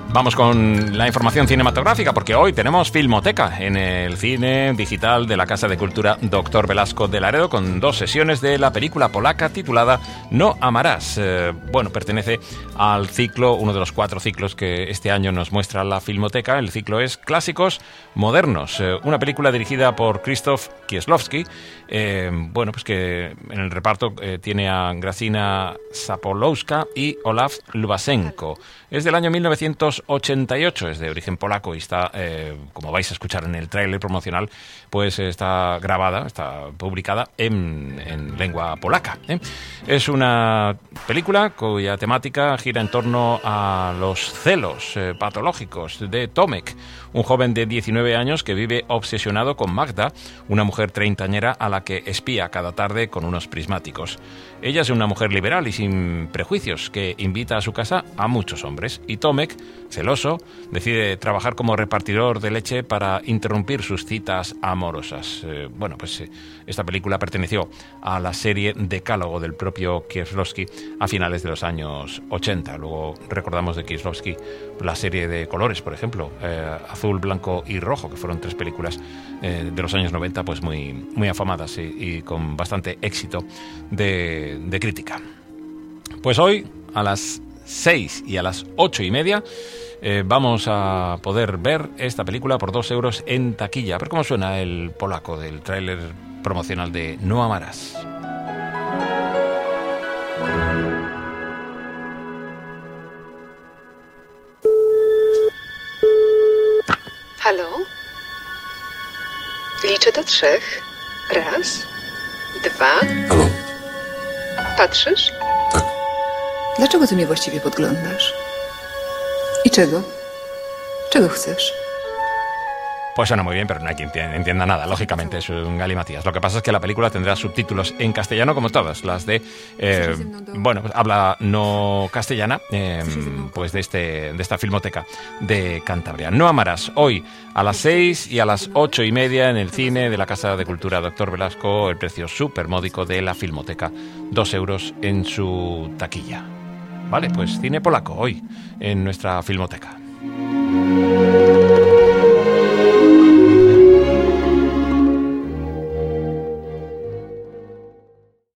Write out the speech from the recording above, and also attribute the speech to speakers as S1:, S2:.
S1: Vamos con la información cinematográfica, porque hoy tenemos Filmoteca en el cine digital de la Casa de Cultura Dr. Velasco de Laredo, con 2 sesiones de la película polaca titulada No amarás. Pertenece al ciclo, uno de los 4 ciclos que este año nos muestra la Filmoteca. El ciclo es Clásicos Modernos, una película dirigida por Krzysztof Kieślowski, que en el reparto tiene a Grażyna Zapolowska y Olaf Lubasenko. Es del año 1988, es de origen polaco y está, como vais a escuchar en el tráiler promocional, pues está grabada, está publicada en lengua polaca. Es una película cuya temática gira en torno a los celos patológicos de Tomek, un joven de 19 años que vive obsesionado con Magda, una mujer treintañera a la que espía cada tarde con unos prismáticos. Ella es una mujer liberal y sin prejuicios que invita a su casa a muchos hombres, y Tomek, celoso, decide trabajar como repartidor de leche para interrumpir sus citas amorosas. Esta película perteneció a la serie Decálogo del propio Kieślowski a finales de los años 80. Luego recordamos de Kieślowski la serie de colores, por ejemplo, Azul, Blanco y Rojo, que fueron 3 películas de los años 90, pues muy afamadas y con bastante éxito de crítica. Pues hoy, a las 6 y a las 8:30, vamos a poder ver esta película por 2 euros en taquilla. A ver cómo suena el polaco del tráiler promocional de No amarás.
S2: Halo? Liczę do 3. 1, 2.
S3: Halo?
S2: Patrzysz?
S3: Tak.
S2: Dlaczego ty mnie właściwie podglądasz? ¿Y czego? ¿Czego chcesz?
S1: Pues suena muy bien, pero no hay quien entienda nada, lógicamente, es un galimatías. Lo que pasa es que la película tendrá subtítulos en castellano, como todas las de habla no castellana, pues de esta Filmoteca de Cantabria. No amarás, hoy a las 6 y a las 8:30 en el cine de la Casa de Cultura Dr. Velasco, el precio súper módico de la Filmoteca, 2 euros en su taquilla. Vale, pues cine polaco hoy en nuestra Filmoteca.